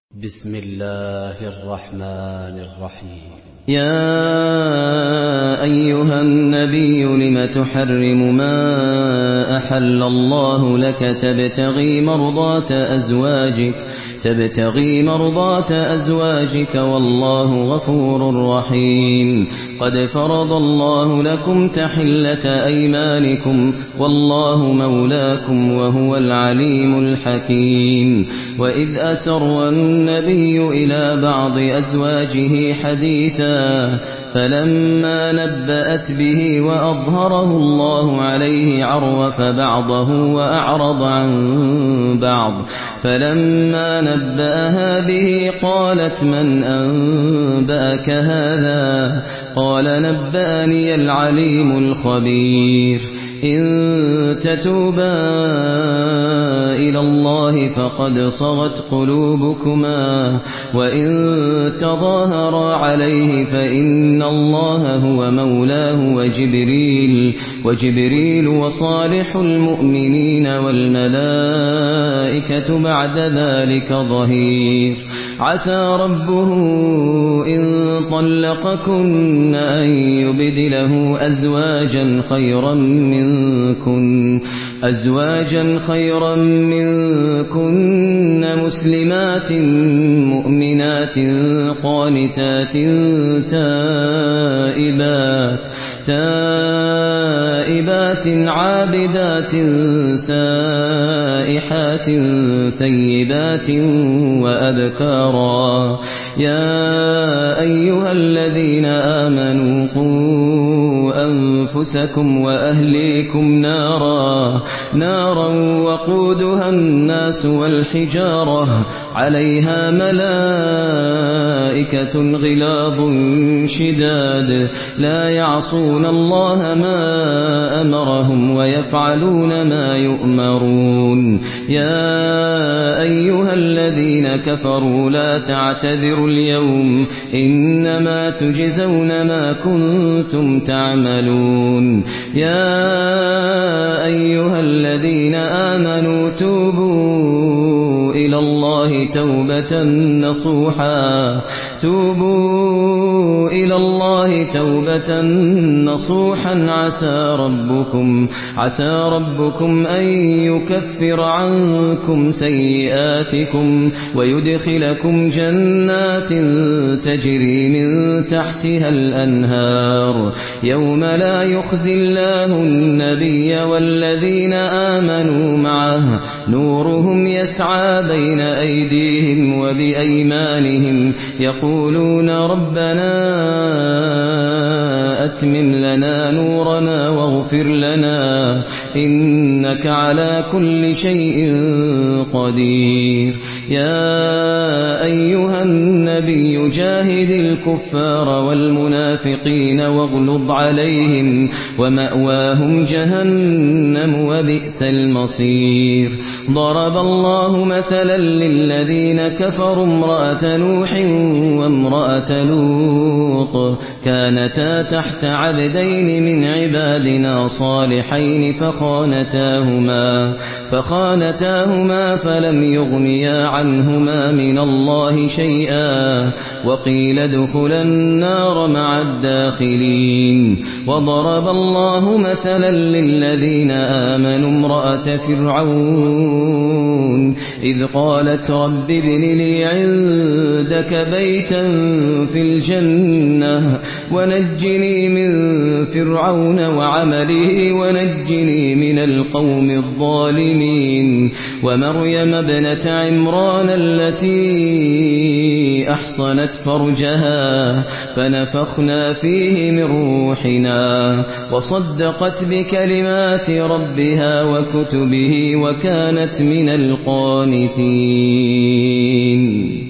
بسم الله الرحمن الرحيم. يا أيها النبي لم تحرم ما أحل الله لك تبتغي مرضات أزواجك والله غفور رحيم. قد فرض الله لكم تحلة أيمانكم والله مولاكم وهو العليم الحكيم. وإذ أسر النبي إلى بعض أزواجه حديثا فلما نبأت به وأظهره الله عليه عرف بعضه وأعرض عن بعض. فلما نبأها به قالت من أنبأك هذا؟ قال نبأني العليم الخبير. إن تتوبا إلى الله فقد صغت قلوبكما وإن تظاهرا عليه فإن الله هو مولاه وجبريل وصالح المؤمنين والملائكة بعد ذلك ظهير. عسى ربه إن طلقكن أن يبدله أزواجا خيرا منكن مسلمات مؤمنات قانتات تائبات عابدات سائحات ثيبات وأبكارا. يا أيها الذين آمنوا قوا أنفسكم وأهليكم نارا وقودها الناس والحجارة عليها ملائكة غلاظ شداد لا يعصون الله ما أمرهم ويفعلون ما يؤمرون. يا أيها الذين كفروا لا تعتذروا اليوم إنما تجزون ما كنتم تعملون. يا أيها الذين آمنوا توبوا إلى الله توبة نصوحا عسى ربكم أن يكفر عنكم سيئاتكم ويدخلكم جنات تجري من تحتها الأنهار يوم لا يخزي الله النبي والذين آمنوا معه نورهم يسعى بين أيديهم وبأيمانهم يقولون ربنا أتمم لنا نورنا واغفر لنا إنك على كل شيء قدير. يا أيها النبي جاهد الكفار والمنافقين واغلظ عليهم ومأواهم جهنم وبئس المصير. ضرب الله مثلا للذين كفروا امرأة نوح وامرأة لوط كانتا تحت عبدين من عبادنا صالحين فخانتاهما فلم يغنيا عنهما من الله شيئا وقيل ادخلا النار مع الداخلين. وضرب الله مثلا للذين آمنوا امرأة فرعون إذ قالت رب ابن لي عندك بيتا في الجنة ونجني من فرعون وعمله ونجني من القوم الظالمين. ومريم ابنة عمران التي أحصنت فرجها فنفخنا فيه من روحنا وصدقت بكلمات ربها وكتبه وكانت من القانتين.